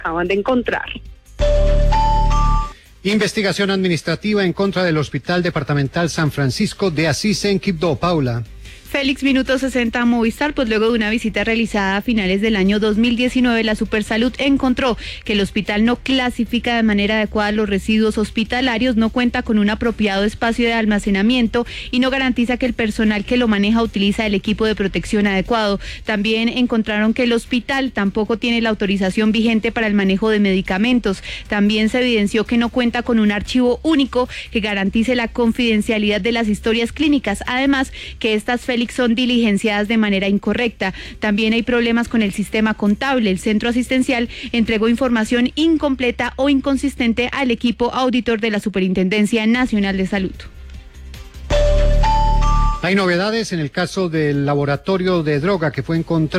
acaban de encontrar. Investigación administrativa en contra del Hospital Departamental San Francisco de Asís en Quibdó. Paula. Félix, minuto 60 Movistar, pues luego de una visita realizada a finales del año 2019, la Supersalud encontró que el hospital no clasifica de manera adecuada los residuos hospitalarios, no cuenta con un apropiado espacio de almacenamiento y no garantiza que el personal que lo maneja utiliza el equipo de protección adecuado. También encontraron que el hospital tampoco tiene la autorización vigente para el manejo de medicamentos. También se evidenció que no cuenta con un archivo único que garantice la confidencialidad de las historias clínicas, además que estas son diligenciadas de manera incorrecta. También hay problemas con el sistema contable. El centro asistencial entregó información incompleta o inconsistente al equipo auditor de la Superintendencia Nacional de Salud. Hay novedades en el caso del laboratorio de droga que fue encontrado